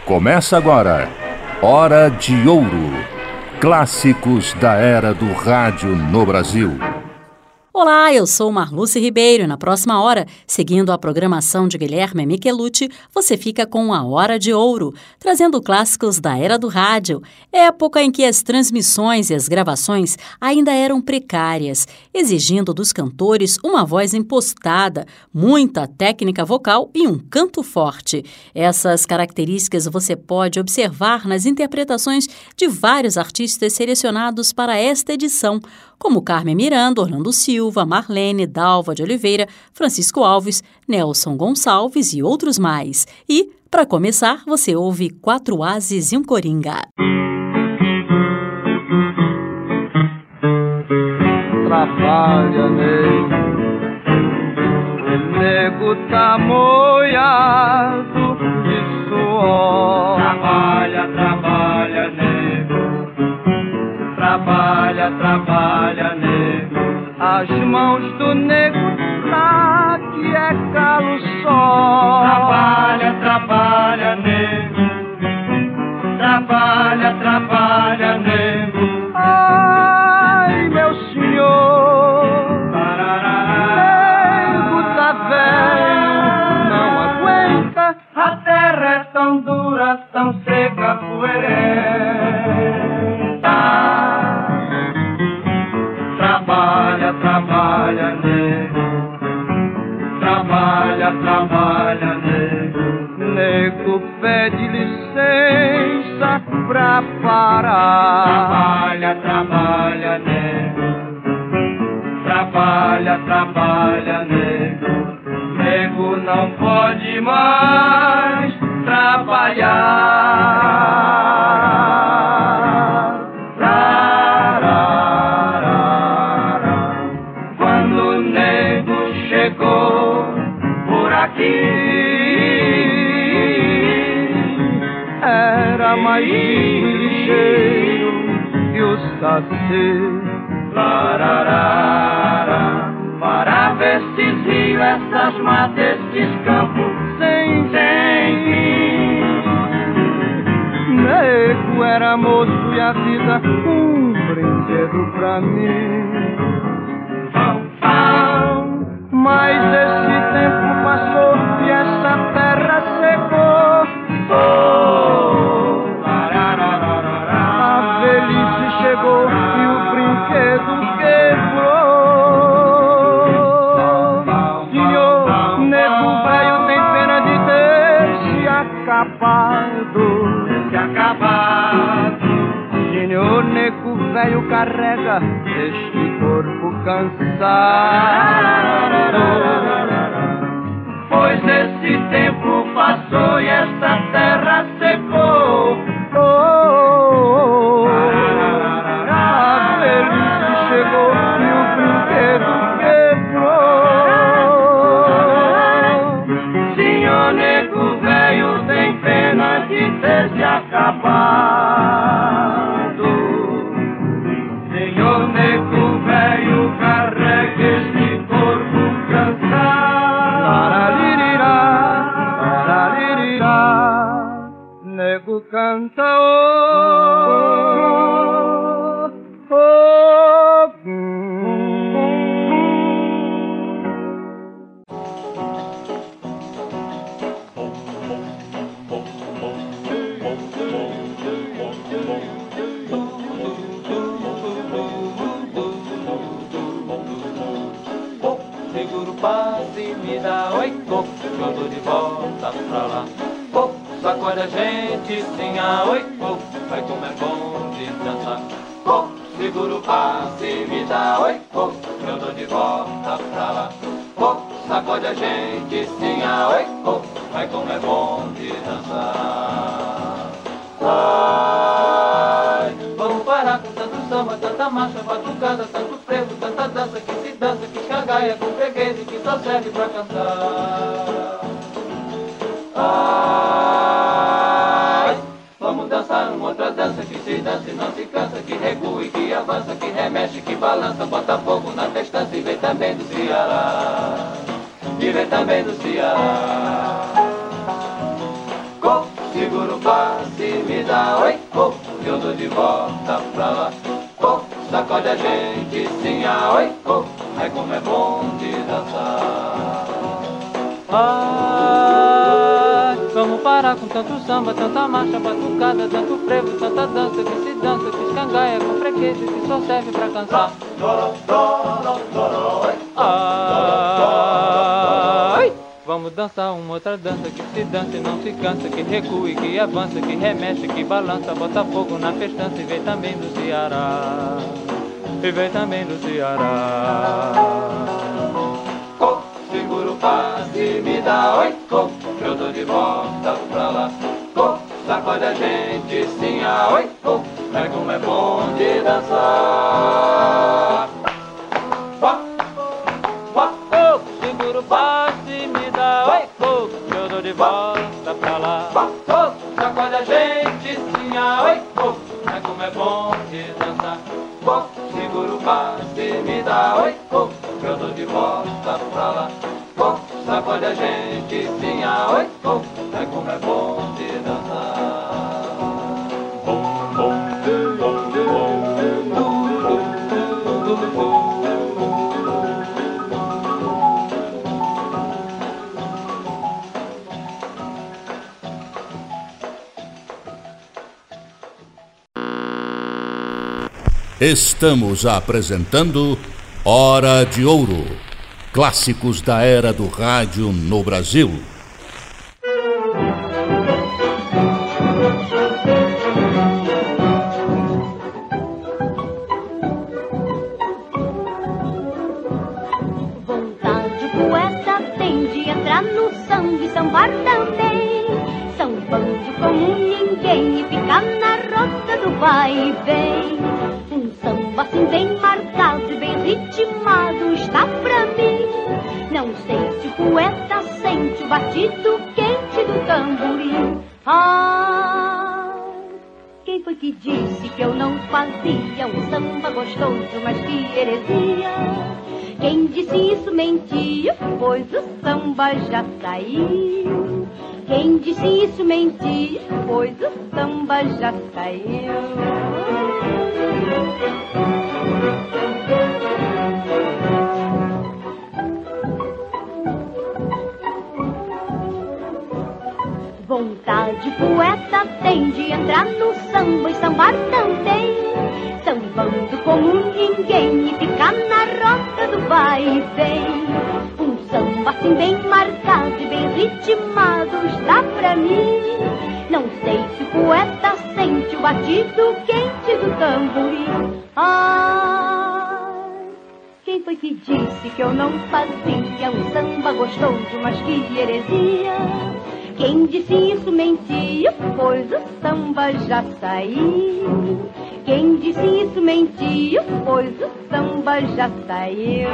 Começa agora, Hora de Ouro. Clássicos da era do rádio no Brasil. Olá, eu sou Marluce Ribeiro e na próxima hora, seguindo a programação de Guilherme Michelucci, você fica com a Hora de Ouro, trazendo clássicos da era do rádio, época em que as transmissões e as gravações ainda eram precárias, exigindo dos cantores uma voz impostada, muita técnica vocal e um canto forte. Essas características você pode observar nas interpretações de vários artistas selecionados para esta edição, como Carmen Miranda, Orlando Silva, Marlene, Dalva de Oliveira, Francisco Alves, Nelson Gonçalves e outros mais. E, para começar, você ouve 4 ases e um coringa. Trabalha, nego, o nego tá molhado de suor. Trabalha, trabalha, nego, trabalha, trabalha, nego. As mãos do nego tá que é calo só. Trabalha, trabalha, nego, trabalha, trabalha, nego. Ai, meu senhor, nego tá velho, não aguenta. A terra é tão dura, tão seca, poeirenta. Trabalha, trabalha, nego, trabalha, trabalha, nego. Nego pede licença pra parar. Trabalha, trabalha, nego, trabalha, trabalha, nego. Nego não pode mais trabalhar. Quando o nego chegou por aqui, Era mais ligeiro que o saci. lararara, para ver se rios, essas matas, esses campos Sem fim. nego era moço e a vida um brinquedo pra mim. Pão, pão, Mas esse tempo passou e essa terra secou. oh, A lararara, velhice chegou e o brinquedo quebrou. Senhor, nego velho tem pena de ter se acabado. se acabado. Senhor, nego velho carrega este corpo cansado. Pois esse tempo passou e essa terra secou. A velhice chegou e o brinquedo quebrou. Senhor nego velho tem pena de ter se acabado. Senhor nego velho carrega este corpo cansado. Lararirirá, nego canta Segura o passe e me dá oi, coco, eu tô de volta pra lá. Coco, sacode a gente, sim, ah, oi, coco, vai como é bom de dançar. Coco, segura o passe e me dá oi, coco, eu tô de volta pra lá. Coco, sacode a gente, sim, ah, oi, coco, vai como é bom de dançar. Ai, vamos parar com tanto samba, tanta marcha, batucada, tanto frevo, tanta dança que se dança, que cagaia com freguês e que só serve pra cantar. Ai, vamos dançar uma outra dança que se dança e não se cansa, que recua e que avança, que remexe, que balança, bota fogo na testa e vem também do Ceará. E vem também do Ceará. segura o passe e me dá oi, oh, que eu dou de volta pra lá. Oh, sacode a gente, sim, ah, oi, oh, ai como é bom de dançar. Ah, vamos parar com tanto samba, tanta marcha, batucada, tanto frevo, tanta dança que se dança, que escangaia com freguês que só serve pra cansar. Ai, vamos dançar uma outra dança que se dança e não se cansa, que recua e que avança, que remexe, que balança, bota fogo na festança e vem também do Ceará, e vem também do Ceará. Oh, segura o passe e me dá oi, oh, que eu tô de volta pra lá. Oh, sacode a gente, sim, ah, oi, oh, é como é bom de dançar. Oh, segura o passe e me dá oi, oh, que eu tô de volta pra lá. Oh, sacode a gente, sim, ah, oi, oh, é como é bom de dançar. Oh, segura o passe e me dá oi, oh, que eu tô de volta pra lá. Oh, sacode a gente, sim, ah, oi, oh, é como é bom de dançar. Estamos apresentando Hora de Ouro, clássicos da era do rádio no Brasil. Vontade poeta tem de entrar no samba e sambar também, sambando como ninguém e ficar na roda do vai e vem. Samba assim bem marcado e bem ritmado está pra mim. Não sei se o poeta sente o batido quente do tamborim. Ah, quem foi que disse que eu não fazia um samba gostoso, mas que heresia? Quem disse isso mentiu, pois o samba já saiu. Quem disse isso mentiu, pois o samba já saiu. Vontade poeta tem de entrar no samba e sambar também, sambando como ninguém e ficar na roda do vai e vem. Um samba assim bem marcado e bem ritmado está pra mim. Não sei se o poeta sente o batido quente do tamborim. Ah, quem foi que disse que eu não fazia um samba gostoso, mas que heresia? Quem disse isso mentiu, pois o samba já saiu. Quem disse isso mentiu, pois o samba já saiu.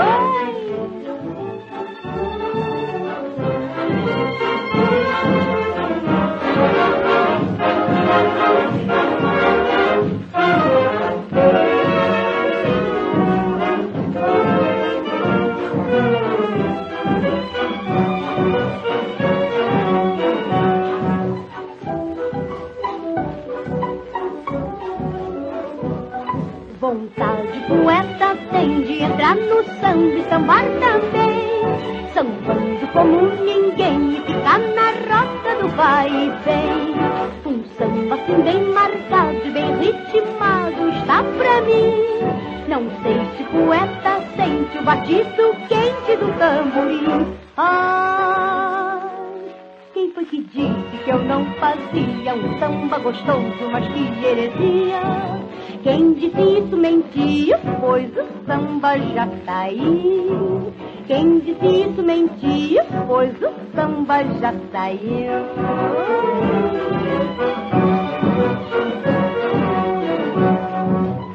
Vontade poeta tem de entrar no samba e sambar também, sambando como ninguém e ficar na roda do vai e vem. Um samba assim bem marcado e bem ritmado está pra mim. Não sei se o poeta sente o batido quente do tamborim. Ah, quem foi que disse que eu não fazia um samba gostoso, mas que heresia? Quem disse isso mentiu, pois o samba já saiu. Quem disse isso mentiu, pois o samba já saiu.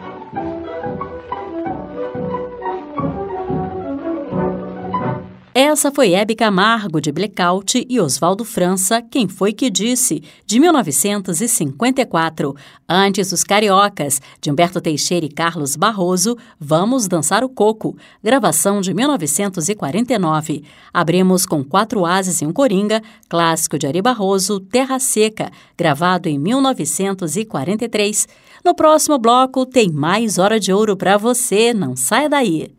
É Essa foi Hebe Camargo, de Blackout, e Oswaldo França, Quem Foi Que Disse, de 1954. Antes, Os Cariocas, de Humberto Teixeira e Carlos Barroso, Vamos Dançar o Coco, gravação de 1949. Abrimos com Quatro Ases e um Coringa, clássico de Ari Barroso, Terra Seca, gravado em 1943. No próximo bloco tem mais Hora de Ouro para você, não saia daí.